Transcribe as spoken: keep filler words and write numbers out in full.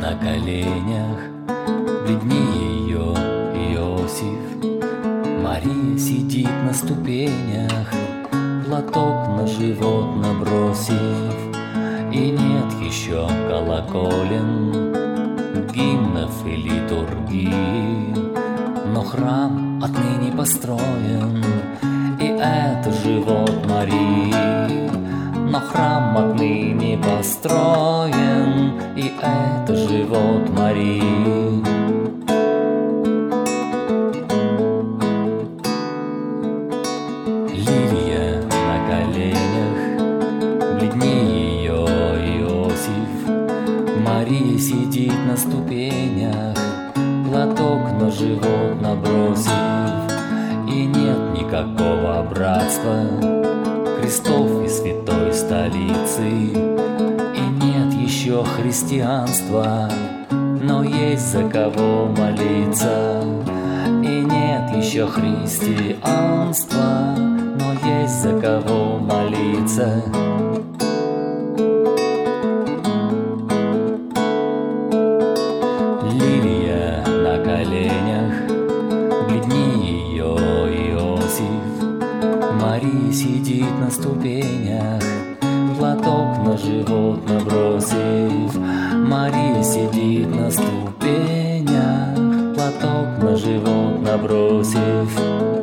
на коленях, бледнее ее Иосиф. Мария сидит на ступенях, платок на живот набросив, и нет еще колоколен, гимнов и литургии, но храм отныне построен, и это живот Марии. Но храм отныне построен, и это живот Марии. Лилия на коленях, бледнее ее Иосиф. Мария сидит на ступенях, платок на живот набросив, и нет никакого братства крестов и святой столицы, и нет еще христианства, но есть за кого молиться. И нет еще христианства, но есть за кого молиться. Лилия на коленях, бледнее ее Иосиф. Мария сидит на ступенях, платок на живот набросив. Мария сидит на ступенях, платок на живот набросив.